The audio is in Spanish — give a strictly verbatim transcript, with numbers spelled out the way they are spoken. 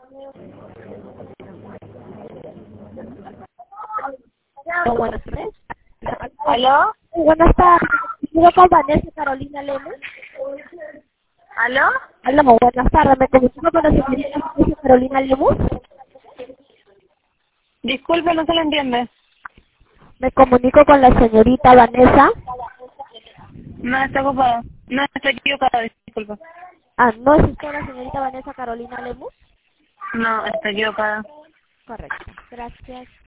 Oh, buenas tardes. ¿Aló? Sí, buenas tardes. ¿Puedo con Vanessa Carolina Lemus? ¿Aló? Aló, buenas tardes. ¿Me comunico con la señorita Vanessa Carolina Lemus? Disculpe, no se lo entiende. Me comunico con la señorita Vanessa. No, está ocupado. No, está equivocado, disculpa. Ah, ¿no es usted la señorita Vanessa Carolina Lemus? No, está equivocada. Correcto. Gracias.